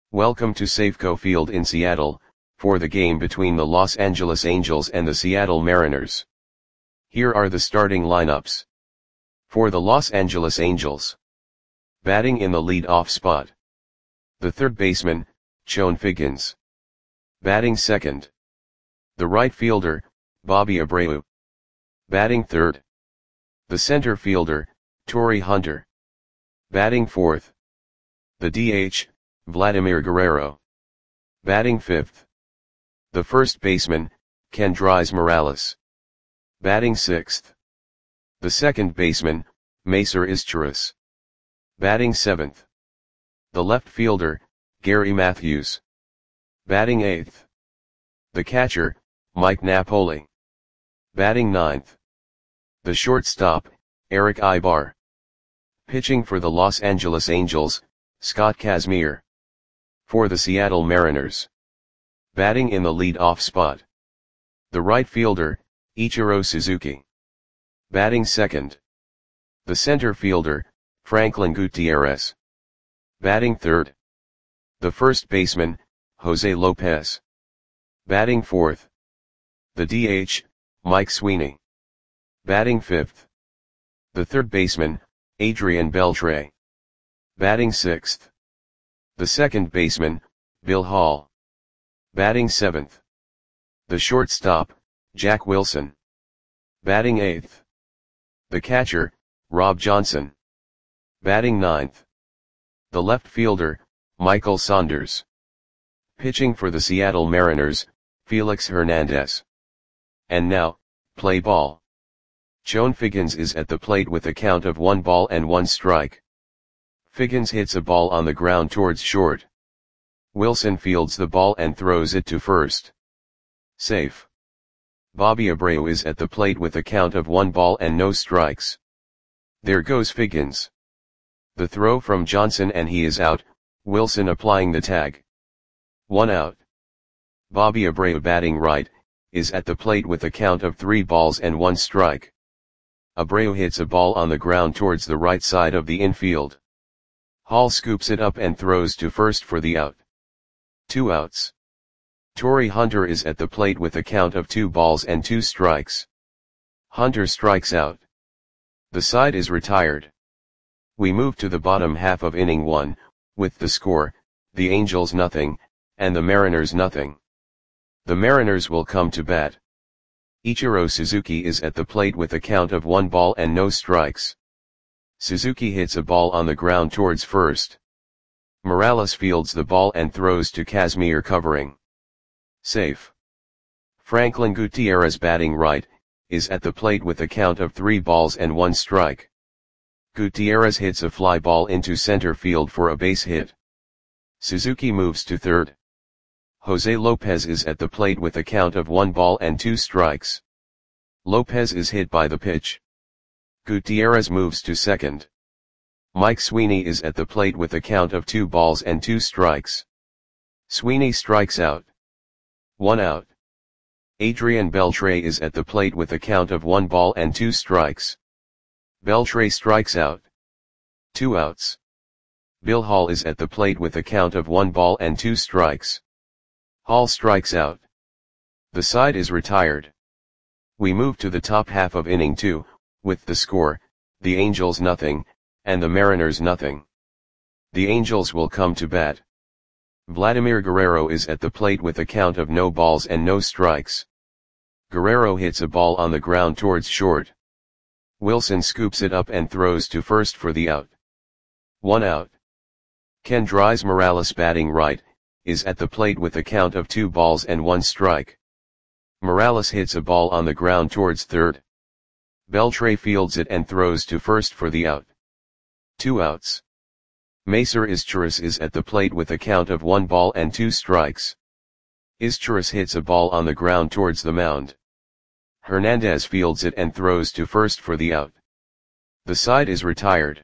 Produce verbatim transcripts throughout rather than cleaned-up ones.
Welcome to Safeco Field in Seattle, for the game between the Los Angeles Angels and the Seattle Mariners. Here are the starting lineups. For the Los Angeles Angels. Batting in the lead-off spot. The third baseman, Chone Figgins. Batting second. The right fielder, Bobby Abreu. Batting third. The center fielder, Torii Hunter. Batting fourth. The D H, Vladimir Guerrero. Batting fifth. The first baseman, Kendrys Morales. Batting sixth. The second baseman, Macer Izturis. Batting seventh. The left fielder, Gary Matthews. Batting eighth. The catcher, Mike Napoli. Batting ninth. The shortstop, Erick Aybar. Pitching for the Los Angeles Angels, Scott Kazmir. For the Seattle Mariners. Batting in the lead-off spot. The right fielder, Ichiro Suzuki. Batting second. The center fielder, Franklin Gutierrez. Batting third. The first baseman, Jose Lopez. Batting fourth. The D H, Mike Sweeney. Batting fifth. The third baseman, Adrian Beltre. Batting sixth. The second baseman, Bill Hall. Batting seventh. The shortstop, Jack Wilson. Batting eighth. The catcher, Rob Johnson. Batting ninth. The left fielder, Michael Saunders. Pitching for the Seattle Mariners, Felix Hernandez. And now, play ball. Chone Figgins is at the plate with a count of one ball and one strike. Figgins hits a ball on the ground towards short. Wilson fields the ball and throws it to first. Safe. Bobby Abreu is at the plate with a count of one ball and no strikes. There goes Figgins. The throw from Johnson and he is out, Wilson applying the tag. One out. Bobby Abreu batting right, is at the plate with a count of three balls and one strike. Abreu hits a ball on the ground towards the right side of the infield. Hall scoops it up and throws to first for the out. Two outs. Torii Hunter is at the plate with a count of two balls and two strikes. Hunter strikes out. The side is retired. We move to the bottom half of inning one, with the score, the Angels nothing, and the Mariners nothing. The Mariners will come to bat. Ichiro Suzuki is at the plate with a count of one ball and no strikes. Suzuki hits a ball on the ground towards first. Morales fields the ball and throws to Kazmir covering. Safe. Franklin Gutierrez batting right, is at the plate with a count of three balls and one strike. Gutierrez hits a fly ball into center field for a base hit. Suzuki moves to third. Jose Lopez is at the plate with a count of one ball and two strikes. Lopez is hit by the pitch. Gutierrez moves to second. Mike Sweeney is at the plate with a count of two balls and two strikes. Sweeney strikes out. One out. Adrian Beltre is at the plate with a count of one ball and two strikes. Beltre strikes out. Two outs. Bill Hall is at the plate with a count of one ball and two strikes. Hall strikes out. The side is retired. We move to the top half of inning two, with the score, the Angels nothing, and the Mariners nothing. The Angels will come to bat. Vladimir Guerrero is at the plate with a count of no balls and no strikes. Guerrero hits a ball on the ground towards short. Wilson scoops it up and throws to first for the out. One out. Kendrys Morales batting right, is at the plate with a count of two balls and one strike. Morales hits a ball on the ground towards third. Beltre fields it and throws to first for the out. Two outs. Macer Izturis is at the plate with a count of one ball and two strikes. Izturis hits a ball on the ground towards the mound. Hernandez fields it and throws to first for the out. The side is retired.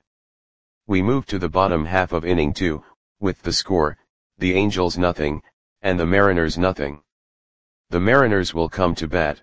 We move to the bottom half of inning two, with the score, the Angels nothing, and the Mariners nothing. The Mariners will come to bat.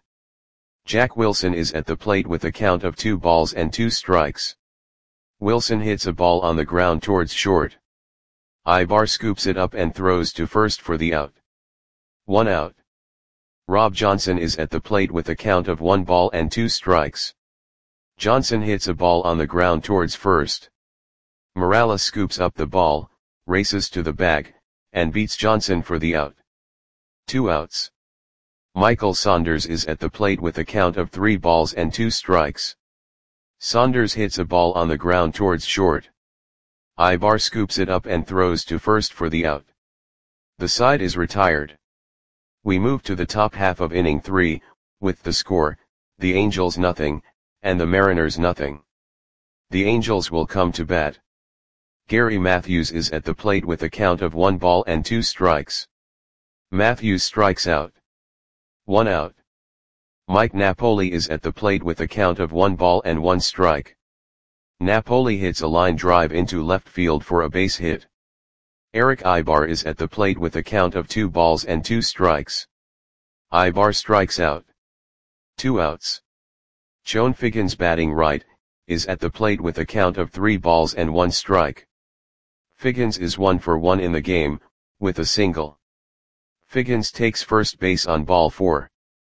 Jack Wilson is at the plate with a count of two balls and two strikes. Wilson hits a ball on the ground towards short. Ibar scoops it up and throws to first for the out. One out. Rob Johnson is at the plate with a count of one ball and two strikes. Johnson hits a ball on the ground towards first. Morales scoops up the ball, races to the bag, and beats Johnson for the out. Two outs. Michael Saunders is at the plate with a count of three balls and two strikes. Saunders hits a ball on the ground towards short. Ibar scoops it up and throws to first for the out. The side is retired. We move to the top half of inning three, with the score, the Angels nothing, and the Mariners nothing. The Angels will come to bat. Gary Matthews is at the plate with a count of one ball and two strikes. Matthews strikes out. One out. Mike Napoli is at the plate with a count of one ball and one strike. Napoli hits a line drive into left field for a base hit. Eric Ibar is at the plate with a count of two balls and two strikes. Ibar strikes out. Two outs. Chone Figgins, batting right, is at the plate with a count of three balls and one strike. Figgins is one for one in the game, with a single. Figgins takes first base on ball four.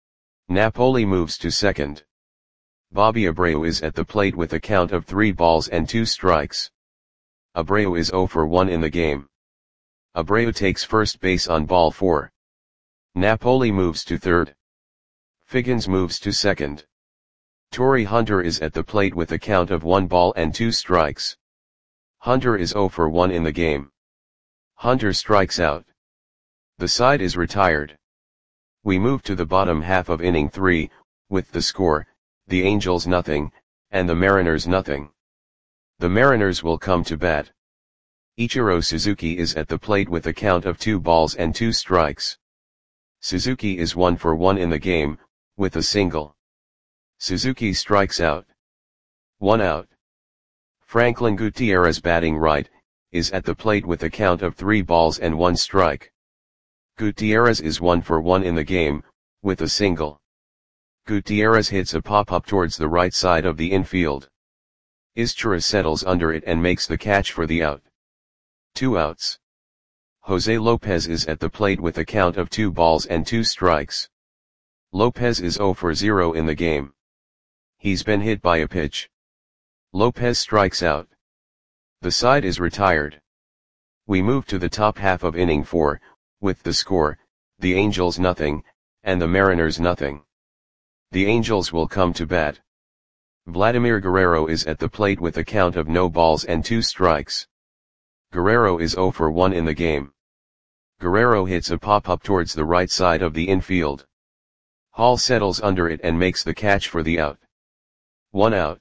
Napoli moves to second. Bobby Abreu is at the plate with a count of three balls and two strikes. Abreu is zero for one in the game. Abreu takes first base on ball four. Napoli moves to third. Figgins moves to second. Torrey Hunter is at the plate with a count of one ball and two strikes. Hunter is zero for one in the game. Hunter strikes out. The side is retired. We move to the bottom half of inning three, with the score, the Angels nothing, and the Mariners nothing. The Mariners will come to bat. Ichiro Suzuki is at the plate with a count of two balls and two strikes. Suzuki is one for one in the game, with a single. Suzuki strikes out. One out. Franklin Gutierrez, batting right, is at the plate with a count of three balls and one strike. Gutierrez is one for one in the game, with a single. Gutierrez hits a pop-up towards the right side of the infield. Izturis settles under it and makes the catch for the out. Two outs. Jose Lopez is at the plate with a count of two balls and two strikes. Lopez is zero for zero in the game. He's been hit by a pitch. Lopez strikes out. The side is retired. We move to the top half of inning four, with the score, the Angels nothing, and the Mariners nothing. The Angels will come to bat. Vladimir Guerrero is at the plate with a count of no balls and two strikes. Guerrero is zero for one in the game. Guerrero hits a pop-up towards the right side of the infield. Hall settles under it and makes the catch for the out. One out.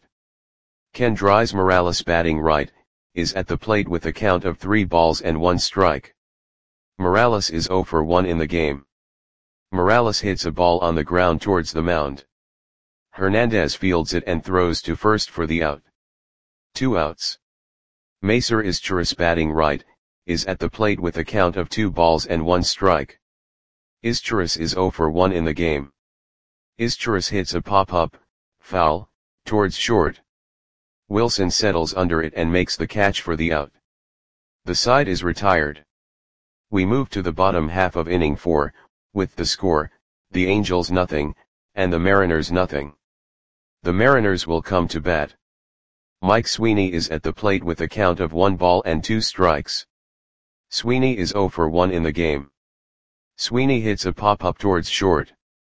Kendrys Morales, batting right, is at the plate with a count of three balls and one strike. Morales is zero for one in the game. Morales hits a ball on the ground towards the mound. Hernandez fields it and throws to first for the out. Two outs. Macer Izturis, batting right, is at the plate with a count of two balls and one strike. Izturis is zero for one in the game. Izturis hits a pop-up, foul, towards short. Wilson settles under it and makes the catch for the out. The side is retired. We move to the bottom half of inning four, with the score, the Angels nothing, and the Mariners nothing. The Mariners will come to bat. Mike Sweeney is at the plate with a count of one ball and two strikes. Sweeney is zero for one in the game. Sweeney hits a pop-up towards short.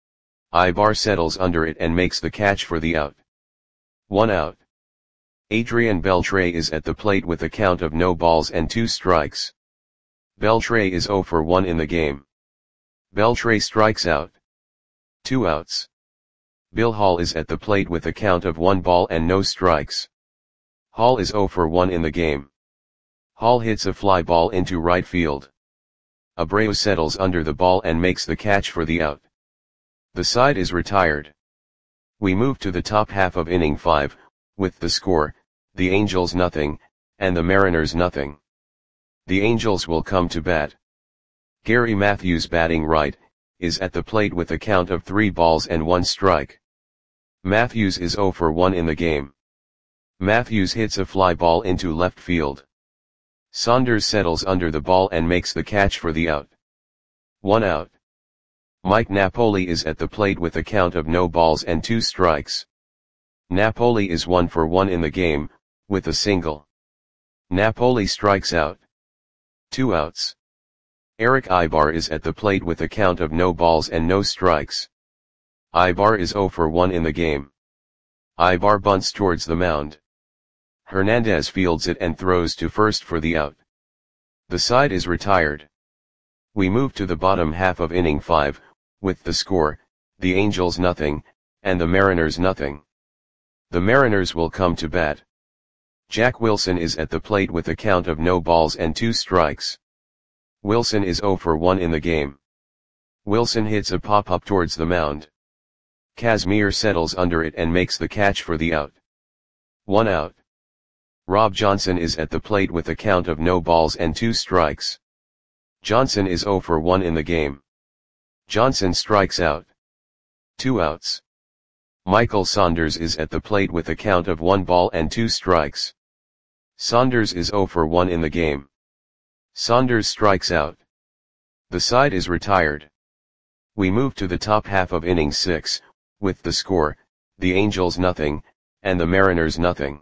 Ibar settles under it and makes the catch for the out. One out. Adrian Beltre is at the plate with a count of no balls and two strikes. Beltre is zero for one in the game. Beltre strikes out. Two outs. Bill Hall is at the plate with a count of one ball and no strikes. Hall is zero for one in the game. Hall hits a fly ball into right field. Abreu settles under the ball and makes the catch for the out. The side is retired. We move to the top half of inning five, with the score, the Angels nothing, and the Mariners nothing. The Angels will come to bat. Gary Matthews, batting right, is at the plate with a count of three balls and one strike. Matthews is zero for one in the game. Matthews hits a fly ball into left field. Saunders settles under the ball and makes the catch for the out. One out. Mike Napoli is at the plate with a count of no balls and two strikes. Napoli is one for one in the game, with a single. Napoli strikes out. Two outs. Eric Ibar is at the plate with a count of no balls and no strikes. Ibar is zero for one in the game. Ibar bunts towards the mound. Hernandez fields it and throws to first for the out. The side is retired. We move to the bottom half of inning five, with the score, the Angels nothing, and the Mariners nothing. The Mariners will come to bat. Jack Wilson is at the plate with a count of no balls and two strikes. Wilson is zero for one in the game. Wilson hits a pop-up towards the mound. Kazmir settles under it and makes the catch for the out. One out. Rob Johnson is at the plate with a count of no balls and two strikes. Johnson is zero for one in the game. Johnson strikes out. Two outs. Michael Saunders is at the plate with a count of one ball and two strikes. Saunders is zero for one in the game. Saunders strikes out. The side is retired. We move to the top half of inning six, with the score, the Angels nothing, and the Mariners nothing.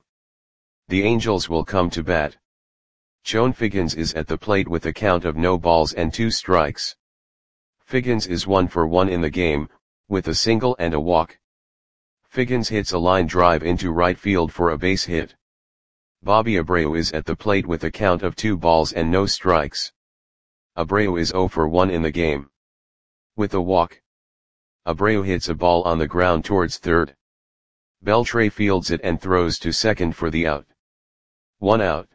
The Angels will come to bat. Chone Figgins is at the plate with a count of no balls and two strikes. Figgins is one for one in the game, with a single and a walk. Figgins hits a line drive into right field for a base hit. Bobby Abreu is at the plate with a count of two balls and no strikes. Abreu is zero for one in the game. With a walk. Abreu hits a ball on the ground towards third. Beltre fields it and throws to second for the out. One out.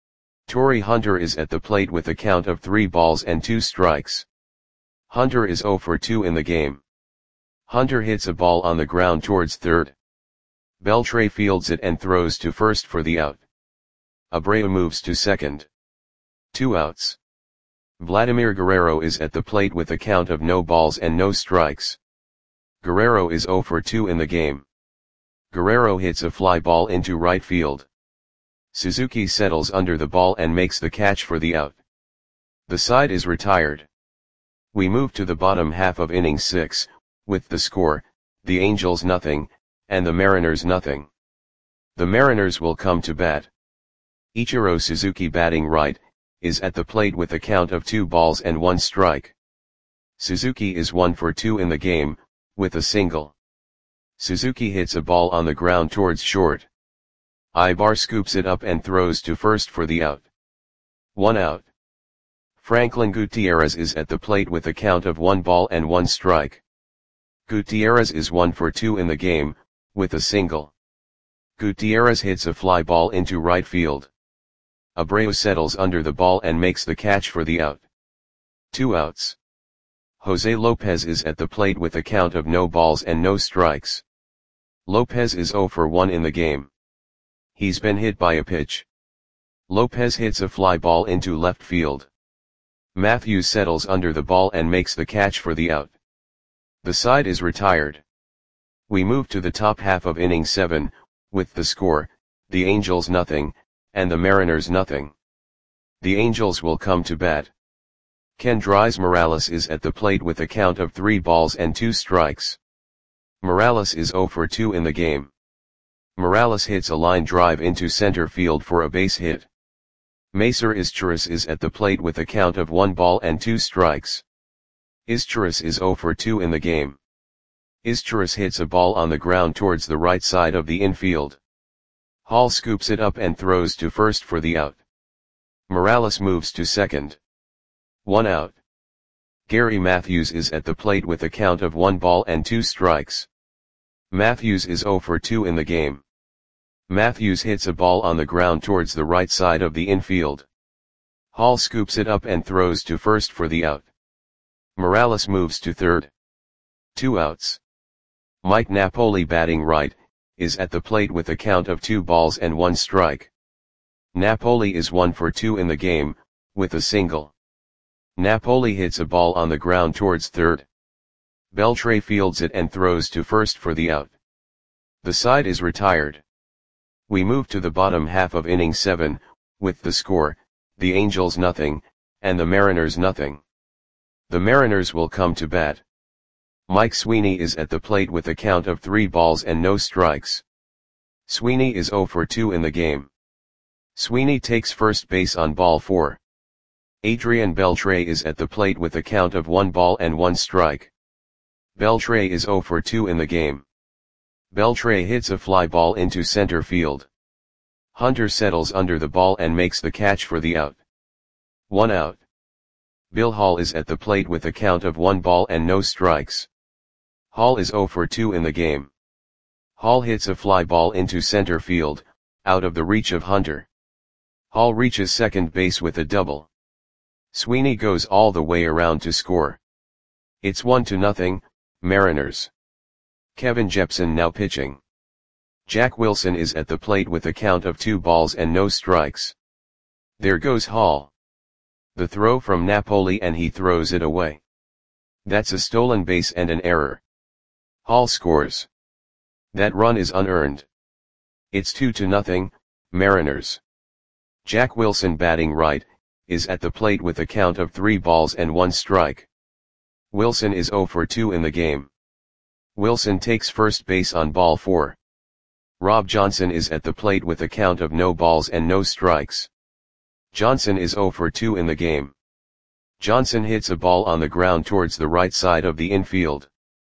Torrey Hunter is at the plate with a count of three balls and two strikes. Hunter is zero for two in the game. Hunter hits a ball on the ground towards third. Beltre fields it and throws to first for the out. Abreu moves to second. Two outs. Vladimir Guerrero is at the plate with a count of no balls and no strikes. Guerrero is zero for two in the game. Guerrero hits a fly ball into right field. Suzuki settles under the ball and makes the catch for the out. The side is retired. We move to the bottom half of inning six, with the score, the Angels nothing, and the Mariners nothing. The Mariners will come to bat. Ichiro Suzuki, batting right, is at the plate with a count of two balls and one strike. Suzuki is one for two in the game, with a single. Suzuki hits a ball on the ground towards short. Ibar scoops it up and throws to first for the out. One out. Franklin Gutierrez is at the plate with a count of one ball and one strike. Gutierrez is one for two in the game, with a single. Gutierrez hits a fly ball into right field. Abreu settles under the ball and makes the catch for the out. Two outs. Jose Lopez is at the plate with a count of no balls and no strikes. Lopez is zero for one in the game. He's been hit by a pitch. Lopez hits a fly ball into left field. Matthews settles under the ball and makes the catch for the out. The side is retired. We move to the top half of inning seven, with the score, the Angels nothing, and the Mariners nothing. The Angels will come to bat. Kendrys Morales is at the plate with a count of three balls and two strikes. Morales is zero for two in the game. Morales hits a line drive into center field for a base hit. Macer Izturis is at the plate with a count of one ball and two strikes. Izturis is zero for two in the game. Izturis hits a ball on the ground towards the right side of the infield. Hall scoops it up and throws to first for the out. Morales moves to second. One out. Gary Matthews is at the plate with a count of one ball and two strikes. Matthews is zero for two in the game. Matthews hits a ball on the ground towards the right side of the infield. Hall scoops it up and throws to first for the out. Morales moves to third. Two outs. Mike Napoli, batting right, is at the plate with a count of two balls and one strike. Napoli is one for two in the game, with a single. Napoli hits a ball on the ground towards third. Beltre fields it and throws to first for the out. The side is retired. We move to the bottom half of inning seven, with the score, the Angels nothing, and the Mariners nothing. The Mariners will come to bat. Mike Sweeney is at the plate with a count of three balls and no strikes. Sweeney is oh for two in the game. Sweeney takes first base on ball four. Adrian Beltre is at the plate with a count of one ball and one strike. Beltre is oh for two in the game. Beltre hits a fly ball into center field. Hunter settles under the ball and makes the catch for the out. One out. Bill Hall is at the plate with a count of one ball and no strikes. Hall is oh for two in the game. Hall hits a fly ball into center field, out of the reach of Hunter. Hall reaches second base with a double. Sweeney goes all the way around to score. It's one to nothing, Mariners. Kevin Jepson now pitching. Jack Wilson is at the plate with a count of two balls and no strikes. There goes Hall. The throw from Napoli and he throws it away. That's a stolen base and an error. Hall scores. That run is unearned. It's two to nothing, Mariners. Jack Wilson batting right, is at the plate with a count of three balls and one strike. Wilson is oh for two in the game. Wilson takes first base on ball four. Rob Johnson is at the plate with a count of no balls and no strikes. Johnson is oh for two in the game. Johnson hits a ball on the ground towards the right side of the infield.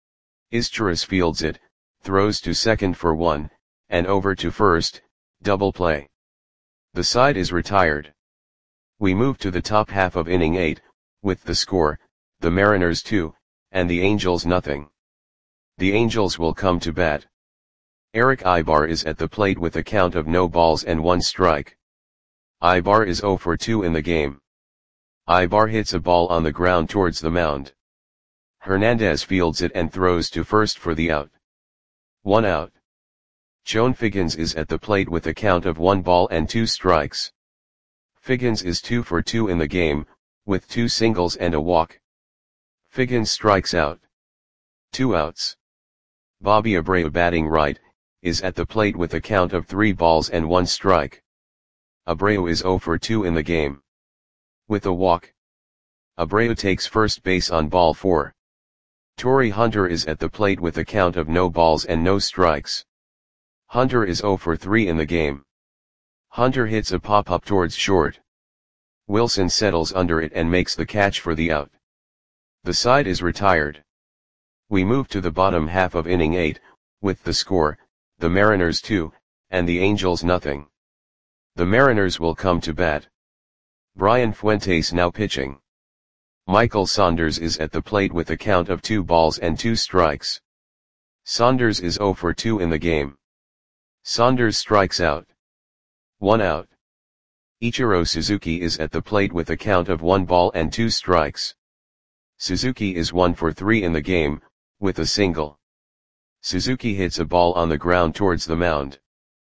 Izturis fields it, throws to second for one, and over to first, double play. The side is retired. We move to the top half of inning eight, with the score, the Mariners two, and the Angels nothing. The Angels will come to bat. Eric Ibar is at the plate with a count of no balls and one strike. Ibar is oh for two in the game. Ibar hits a ball on the ground towards the mound. Hernandez fields it and throws to first for the out. One out. Joan Figgins is at the plate with a count of one ball and two strikes. Figgins is two for two in the game, with two singles and a walk. Figgins strikes out. Two outs. Bobby Abreu batting right, is at the plate with a count of three balls and one strike. Abreu is oh for two in the game. With a walk. Abreu takes first base on ball four. Torrey Hunter is at the plate with a count of no balls and no strikes. Hunter is oh for three in the game. Hunter hits a pop-up towards short. Wilson settles under it and makes the catch for the out. The side is retired. We move to the bottom half of inning eight, with the score, the Mariners two, and the Angels nothing. The Mariners will come to bat. Brian Fuentes now pitching. Michael Saunders is at the plate with a count of two balls and two strikes. Saunders is oh for two in the game. Saunders strikes out. One out. Ichiro Suzuki is at the plate with a count of one ball and two strikes. Suzuki is one for three in the game, with a single. Suzuki hits a ball on the ground towards the mound.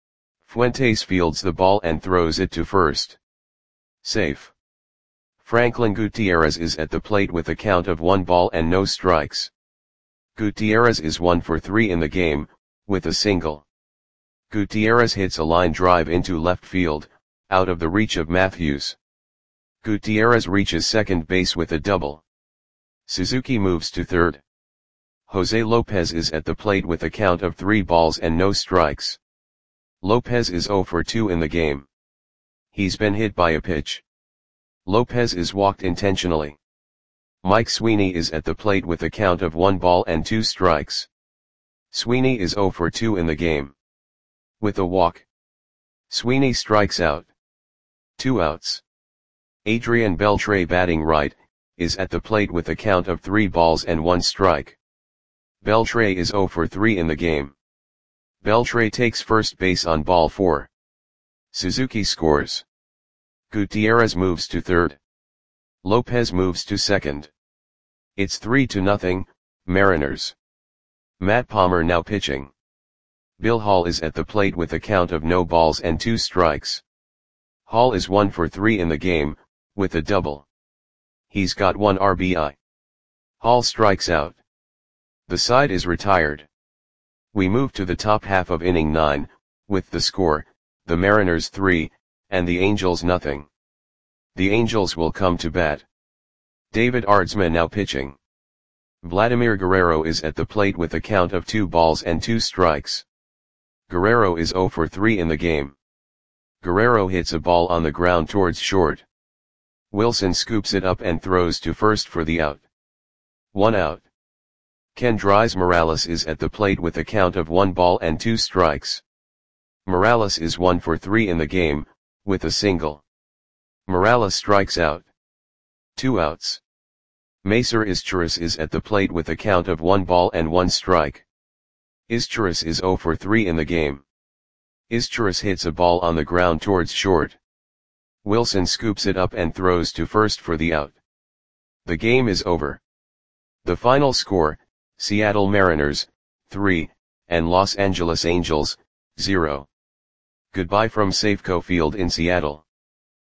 Fuentes fields the ball and throws it to first. Safe. Franklin Gutierrez is at the plate with a count of one ball and no strikes. Gutierrez is one for three in the game, with a single. Gutierrez hits a line drive into left field, out of the reach of Matthews. Gutierrez reaches second base with a double. Suzuki moves to third. Jose Lopez is at the plate with a count of three balls and no strikes. Lopez is oh for two in the game. He's been hit by a pitch. Lopez is walked intentionally. Mike Sweeney is at the plate with a count of one ball and two strikes. Sweeney is oh for two in the game. With a walk. Sweeney strikes out. Two outs. Adrian Beltre batting right, is at the plate with a count of three balls and one strike. Beltre is oh for three in the game. Beltre takes first base on ball four. Suzuki scores. Gutierrez moves to third. Lopez moves to second. It's three to nothing, Mariners. Matt Palmer now pitching. Bill Hall is at the plate with a count of no balls and two strikes. Hall is one for three in the game, with a double. He's got one R B I. Hall strikes out. The side is retired. We move to the top half of inning nine, with the score, the Mariners three, and the Angels nothing. The Angels will come to bat. David Aardsma now pitching. Vladimir Guerrero is at the plate with a count of two balls and two strikes. Guerrero is zero for three in the game. Guerrero hits a ball on the ground towards short. Wilson scoops it up and throws to first for the out. One out. Kendrys Morales is at the plate with a count of one ball and two strikes. Morales is one for three in the game, with a single. Morales strikes out. Two outs. Macer Izturis is at the plate with a count of one ball and one strike. Izturis is zero for three in the game. Izturis hits a ball on the ground towards short. Wilson scoops it up and throws to first for the out. The game is over. The final score, Seattle Mariners, three, and Los Angeles Angels, zero. Goodbye from Safeco Field in Seattle.